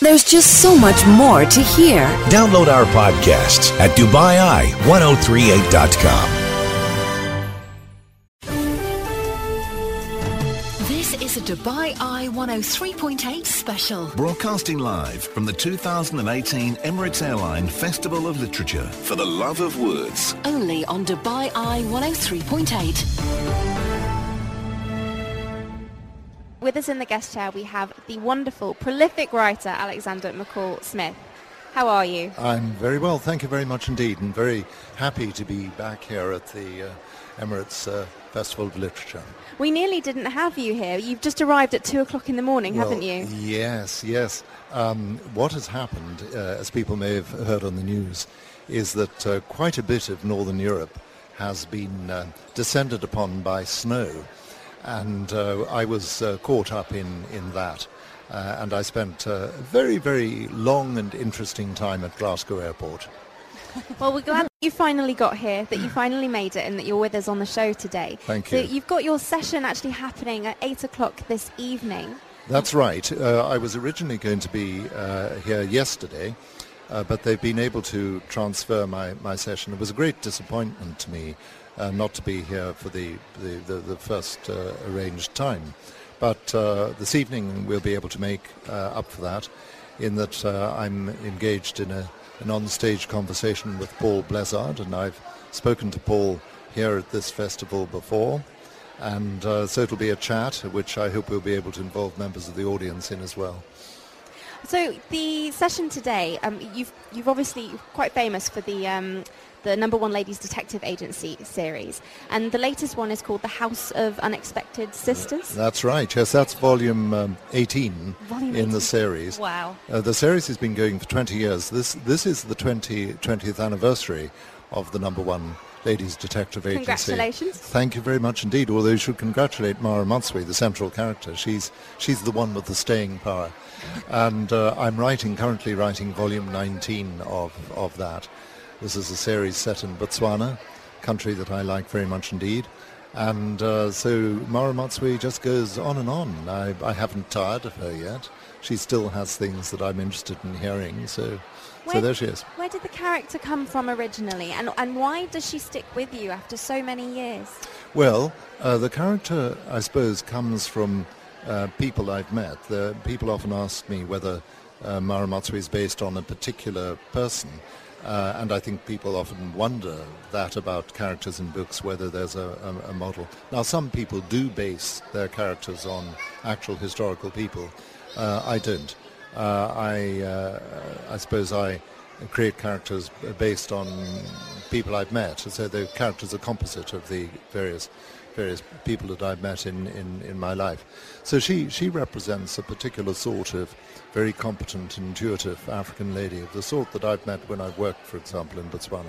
There's just so much more to hear. Download our podcasts at DubaiI1038.com. This is a Dubai Eye 103.8 special. Broadcasting live from the 2018 Emirates Airline Festival of Literature for the Love of Words. Only on Dubai Eye 103.8. With us in the guest chair, we have the wonderful, prolific writer, Alexander McCall Smith. How are you? I'm very well, thank you very much indeed, and very happy to be back here at the Emirates Festival of Literature. We nearly didn't have you here. You've just arrived at 2 o'clock in the morning, haven't you? Yes. What has happened, as people may have heard on the news, is that quite a bit of Northern Europe has been descended upon by snow. And I was caught up in that. And I spent a very, very long and interesting time at Glasgow Airport. Well, we're glad that you finally got here, that you finally made it, and that you're with us on the show today. Thank you. So you've got your session actually happening at 8 o'clock this evening. That's right. I was originally going to be here yesterday, but they've been able to transfer my session. It was a great disappointment to me not to be here for the first arranged time. But this evening we'll be able to make up for that in that I'm engaged in an on-stage conversation with Paul Blezard, and I've spoken to Paul here at this festival before. And so it'll be a chat, which I hope we'll be able to involve members of the audience in as well. So the session today, you've obviously quite famous for the number one Ladies Detective Agency series, and the latest one is called The House of Unexpected Sisters. That's right, yes, that's volume 18 in the series. Wow. The series has been going for 20 years. This is the 20th anniversary of the number one Ladies Detective Agency. Congratulations. Thank you very much indeed, although you should congratulate Mara Matsui, the central character. She's the one with the staying power. And I'm currently writing volume 19 of that. This is a series set in Botswana, country that I like very much indeed. And so Mara Matsui just goes on and on. I haven't tired of her yet. She still has things that I'm interested in hearing, so there she is. Where did the character come from originally, and why does she stick with you after so many years? Well, the character, I suppose, comes from people I've met. People often ask me whether Mara Matsui is based on a particular person. And I think people often wonder that about characters in books, whether there's a model. Now, some people do base their characters on actual historical people. I don't. I suppose I create characters based on people I've met. So the characters are composite of the various people that I've met in my life. So she represents a particular sort of very competent, intuitive African lady of the sort that I've met when I've worked, for example, in Botswana.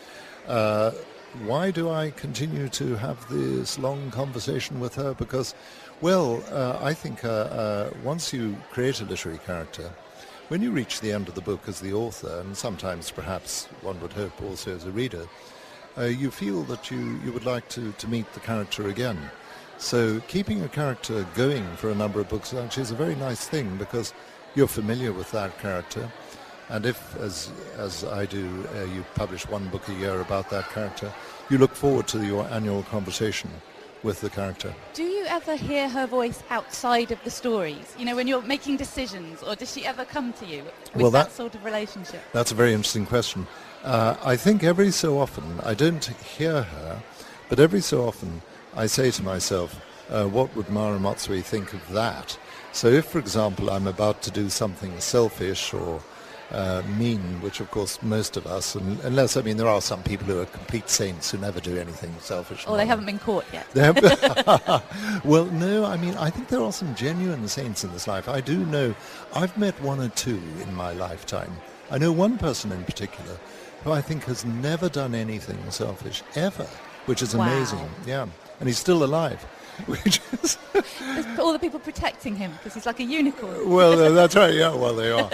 Why do I continue to have this long conversation with her? Because, well, I think once you create a literary character, when you reach the end of the book as the author, and sometimes perhaps one would hope also as a reader, you feel that you would like to meet the character again. So keeping a character going for a number of books actually is a very nice thing, because you're familiar with that character, and if, as I do, you publish one book a year about that character, you look forward to your annual conversation with the character. Do you ever hear her voice outside of the stories? You know, when you're making decisions, or does she ever come to you with that sort of relationship? That's a very interesting question. I think every so often, I don't hear her, but every so often I say to myself, what would Mara Matsui think of that? So if, for example, I'm about to do something selfish or mean, which of course most of us, unless, I mean, there are some people who are complete saints who never do anything selfish. Or they haven't been caught yet. Well, no, I mean, I think there are some genuine saints in this life. I do know, I've met one or two in my lifetime. I know one person in particular who I think has never done anything selfish, ever, which is amazing. Wow. Yeah, and he's still alive. Which is There's all the people protecting him because he's like a unicorn. Well, that's right. Yeah, well, they are.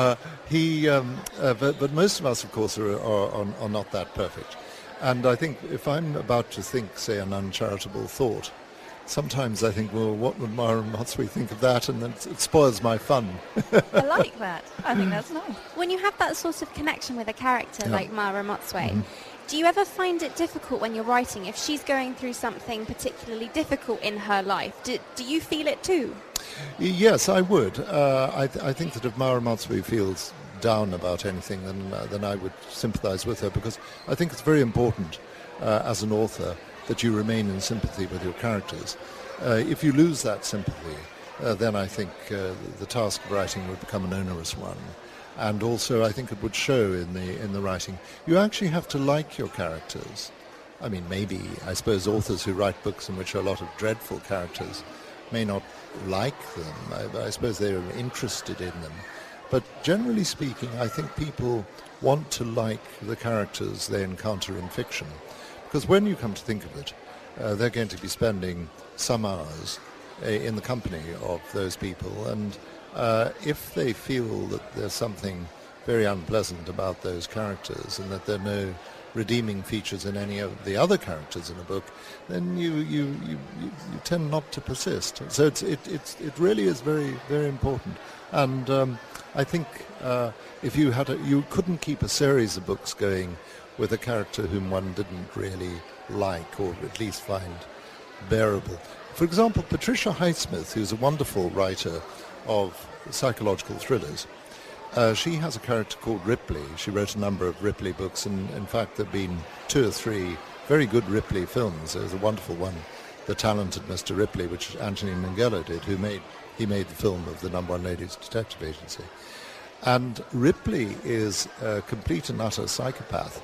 But most of us, of course, are not that perfect. And I think if I'm about to think, say, an uncharitable thought, sometimes I think, well, what would Mara Matsui think of that? And then it spoils my fun. I like that. I think that's nice. When you have that sort of connection with a character like Mara Matsui, do you ever find it difficult when you're writing, if she's going through something particularly difficult in her life? Do you feel it too? Yes, I would. I think that if Mara Matsui feels down about anything, then I would sympathise with her, because I think it's very important as an author that you remain in sympathy with your characters. If you lose that sympathy, then I think the task of writing would become an onerous one. And also I think it would show in the writing. You actually have to like your characters. I mean, maybe, I suppose, authors who write books in which are a lot of dreadful characters may not like them. I suppose they are interested in them. But generally speaking, I think people want to like the characters they encounter in fiction. Because when you come to think of it, they're going to be spending some hours in the company of those people. And if they feel that there's something very unpleasant about those characters and that there are no redeeming features in any of the other characters in a book, then you tend not to persist. So it really is very, very important. And I think if you couldn't keep a series of books going with a character whom one didn't really like, or at least find bearable. For example, Patricia Highsmith, who's a wonderful writer of psychological thrillers, she has a character called Ripley. She wrote a number of Ripley books, and in fact there have been 2 or 3 very good Ripley films. There's a wonderful one, The Talented Mr. Ripley, which Anthony Minghella did, he made the film of the No. 1 Ladies Detective Agency. And Ripley is a complete and utter psychopath.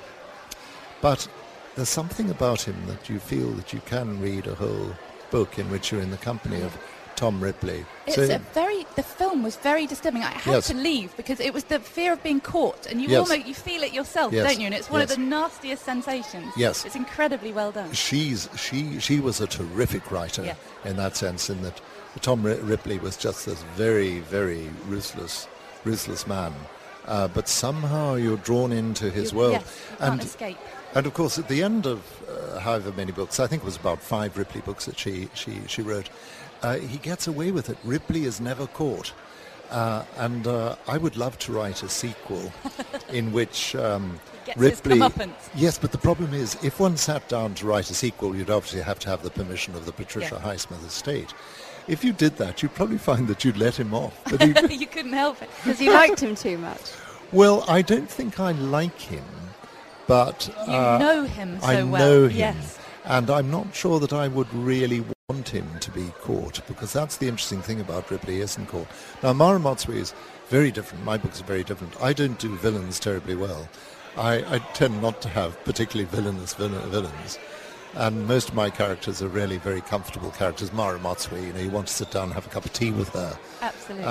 But there's something about him that you feel that you can read a whole book in which you're in the company of Tom Ripley. The film was very disturbing. I had to leave because it was the fear of being caught, and you feel it yourself, don't you? And it's one of the nastiest sensations. Yes. It's incredibly well done. She was a terrific writer in that sense, in that Tom Ripley was just this very, very ruthless man. But somehow you're drawn into his world. Yes, you can't escape. And of course, at the end of however many books, I think it was about 5 Ripley books that she wrote, he gets away with it. Ripley is never caught. And I would love to write a sequel in which Ripley... Yes, but the problem is, if one sat down to write a sequel, you'd obviously have to have the permission of the Patricia Highsmith estate. If you did that, you'd probably find that you'd let him off. You couldn't help it. Because you liked him too much. Well, I don't think I like him. But you know him so well. I know him, yes. And I'm not sure that I would really want him to be caught, because that's the interesting thing about Ripley, he isn't caught. Now, Mara Matsui is very different. My books are very different. I don't do villains terribly well. I tend not to have particularly villainous villains. And most of my characters are really very comfortable characters. Mara Matsui, you want to sit down and have a cup of tea with her. Absolutely.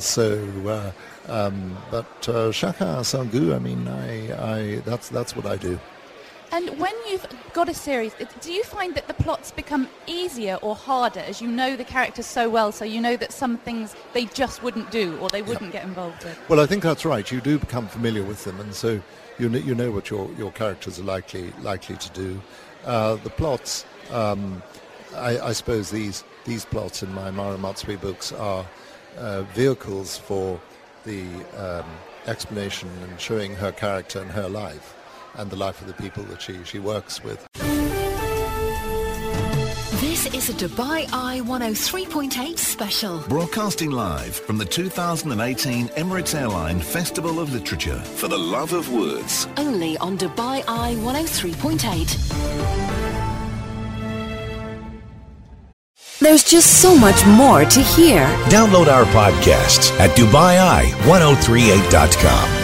But Shaka Sangu, I mean, that's what I do. And when you've got a series, do you find that the plots become easier or harder as you know the characters so well, so you know that some things they just wouldn't do or they wouldn't get involved with? Well, I think that's right. You do become familiar with them, and so you know what your characters are likely to do. The plots, I suppose these plots in my Mara Matsui books are vehicles for the explanation and showing her character and her life and the life of the people that she works with. This is a Dubai Eye 103.8 special. Broadcasting live from the 2018 Emirates Airline Festival of Literature for the Love of Words. Only on Dubai Eye 103.8. There's just so much more to hear. Download our podcasts at DubaiEye1038.com.